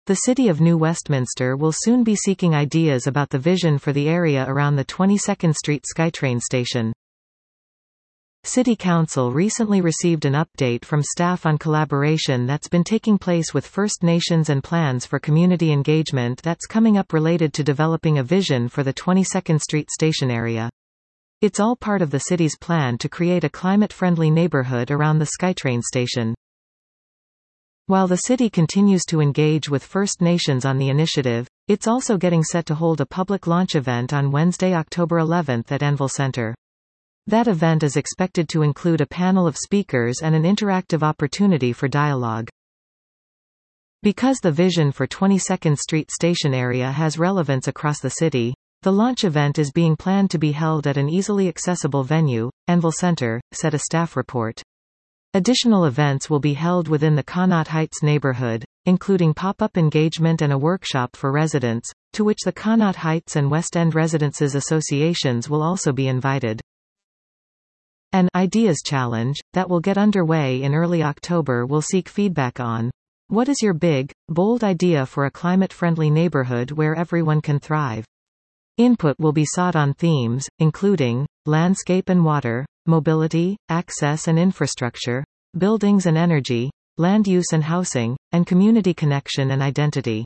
The City of New Westminster will soon be seeking ideas about the vision for the area around the 22nd Street SkyTrain station. City Council recently received an update from staff on collaboration that's been taking place with First Nations and plans for community engagement that's coming up related to developing a vision for the 22nd Street station area. It's all part of the city's plan to create a climate-friendly neighborhood around the SkyTrain station. While the city continues to engage with First Nations on the initiative, it's also getting set to hold a public launch event on Wednesday, October 11 at Enville Centre. That event is expected to include a panel of speakers and an interactive opportunity for dialogue. Because the vision for 22nd Street station area has relevance across the city, the launch event is being planned to be held at an easily accessible venue, Enville Centre, said a staff report. Additional events will be held within the Connaught Heights neighborhood, including pop-up engagement and a workshop for residents, to which the Connaught Heights and West End Residences Associations will also be invited. An Ideas Challenge, that will get underway in early October, will seek feedback on what is your big, bold idea for a climate-friendly neighborhood where everyone can thrive. Input will be sought on themes, including landscape and water, mobility, access and infrastructure, buildings and energy, land use and housing, and community connection and identity.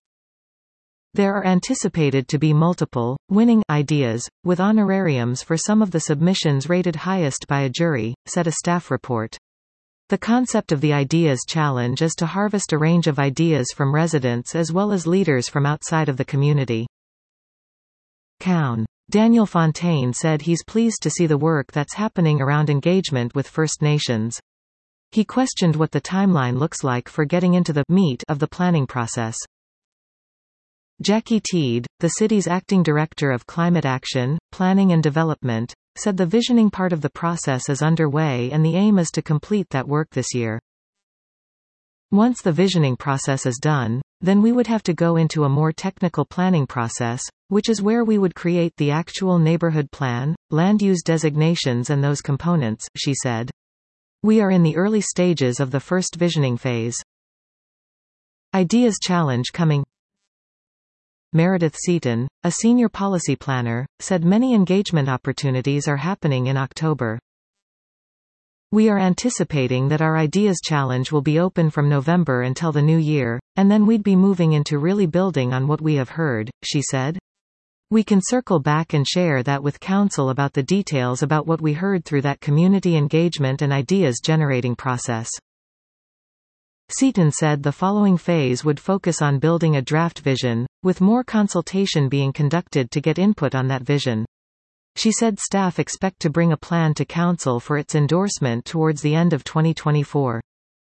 There are anticipated to be multiple, winning ideas, with honorariums for some of the submissions rated highest by a jury, said a staff report. The concept of the Ideas Challenge is to harvest a range of ideas from residents as well as leaders from outside of the community. COWN. Daniel Fontaine said he's pleased to see the work that's happening around engagement with First Nations. He questioned what the timeline looks like for getting into the meat of the planning process. Jackie Teed, the city's acting director of climate action, planning and development, said the visioning part of the process is underway and the aim is to complete that work this year. Once the visioning process is done, then we would have to go into a more technical planning process, which is where we would create the actual neighborhood plan, land use designations and those components, she said. We are in the early stages of the first visioning phase. Ideas Challenge coming. Meredith Seaton, a senior policy planner, said many engagement opportunities are happening in October. We are anticipating that our Ideas Challenge will be open from November until the new year, and then we'd be moving into really building on what we have heard, she said. We can circle back and share that with Council about the details about what we heard through that community engagement and ideas generating process. Seaton said the following phase would focus on building a draft vision, with more consultation being conducted to get input on that vision. She said staff expect to bring a plan to Council for its endorsement towards the end of 2024.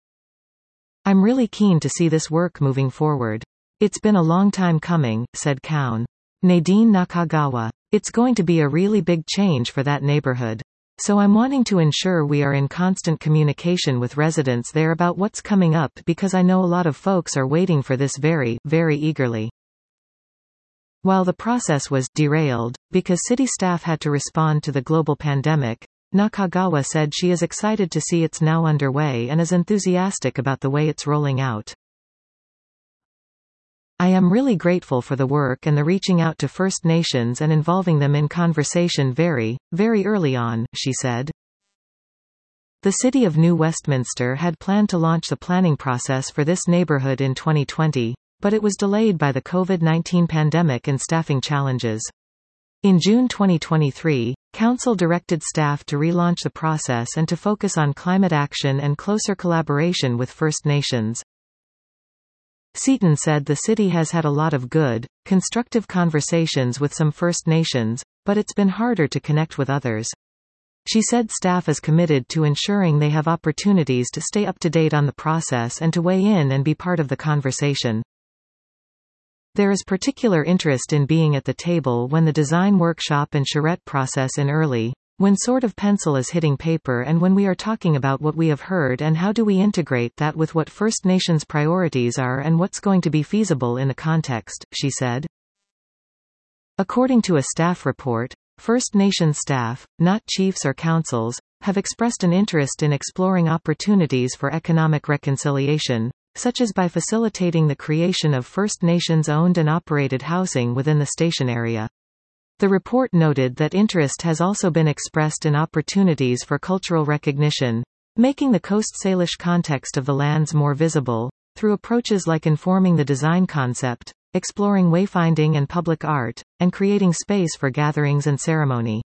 I'm really keen to see this work moving forward. It's been a long time coming, said COWN. Nadine Nakagawa. It's going to be a really big change for that neighborhood. So I'm wanting to ensure we are in constant communication with residents there about what's coming up because I know a lot of folks are waiting for this very, very eagerly. While the process was derailed, because city staff had to respond to the global pandemic, Nakagawa said she is excited to see it's now underway and is enthusiastic about the way it's rolling out. I am really grateful for the work and the reaching out to First Nations and involving them in conversation very, very early on, she said. The City of New Westminster had planned to launch the planning process for this neighborhood in 2020, but it was delayed by the COVID-19 pandemic and staffing challenges. In June 2023, Council directed staff to relaunch the process and to focus on climate action and closer collaboration with First Nations. Seaton said the city has had a lot of good, constructive conversations with some First Nations, but it's been harder to connect with others. She said staff is committed to ensuring they have opportunities to stay up to date on the process and to weigh in and be part of the conversation. There is particular interest in being at the table when the design workshop and charrette process in early, when sort of pencil is hitting paper and when we are talking about what we have heard and how do we integrate that with what First Nations priorities are and what's going to be feasible in the context, she said. According to a staff report, First Nations staff, not chiefs or councils, have expressed an interest in exploring opportunities for economic reconciliation, such as by facilitating the creation of First Nations-owned and operated housing within the station area. The report noted that interest has also been expressed in opportunities for cultural recognition, making the Coast Salish context of the lands more visible, through approaches like informing the design concept, exploring wayfinding and public art, and creating space for gatherings and ceremony.